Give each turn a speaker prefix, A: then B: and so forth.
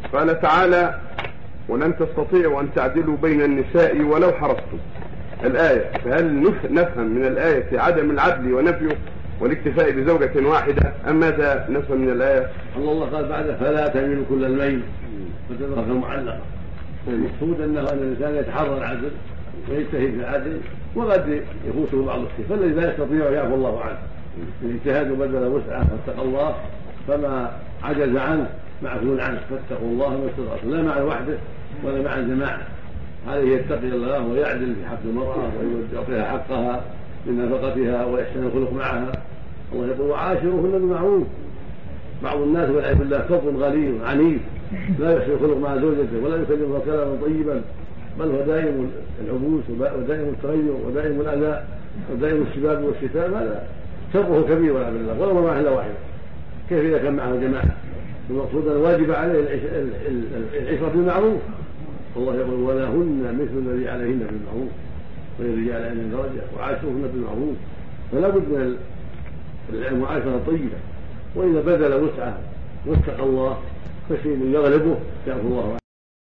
A: قال تعالى: ولن تستطيعوا أن تعدلوا بين النساء ولو حرصتم. الآية، فهل نفهم من الآية عدم العدل ونفيه والاكتفاء بزوجة واحدة، أم ماذا نفهم من الآية؟
B: الله قال بعد: فلا تميلوا كل الميل فتذرها معلقة. المقصود أن الإنسان يتحرى العدل ويجتهد في العدل، وقد يفوته بعض الشيء، فالذي لا يستطيع يعفو الله عنه. الاجتهاد بدل وسعه فاتقى الله، فما عجز عنه معفو عنه، فاتقوا الله ما استطعتم، لا مع وحده ولا مع الجماعة. عليه يتقي الله ويعدل في حق المرأة ويعطيها حقها من نفقتها ويحسن الخلق معها. الله يقول: وعاشروهن بالمعروف. بعض الناس والعياذ بالله فظ غليظ عنيف لا يحسن الخلق مع زوجته ولا يكلمها كلاما طيبا، بل هو دائم العبوس ودائم التغير ودائم الاذى ودائم الشباب والشتاء. هذا شره كبير والعياذ بالله، ولا معه الا واحده، كيف اذا كان معه جماعه؟ المقصود ان الواجب عليه العشره بالمعروف. الله يقول: ولهن مثل الذي عليهن بالمعروف وللرجال عليهن درجه وعاشروهن بالمعروف. فلا بد من المعاشره الطيبه، واذا بذل وسعه واتقى الله فشيء يغلبه يعفو الله عنه.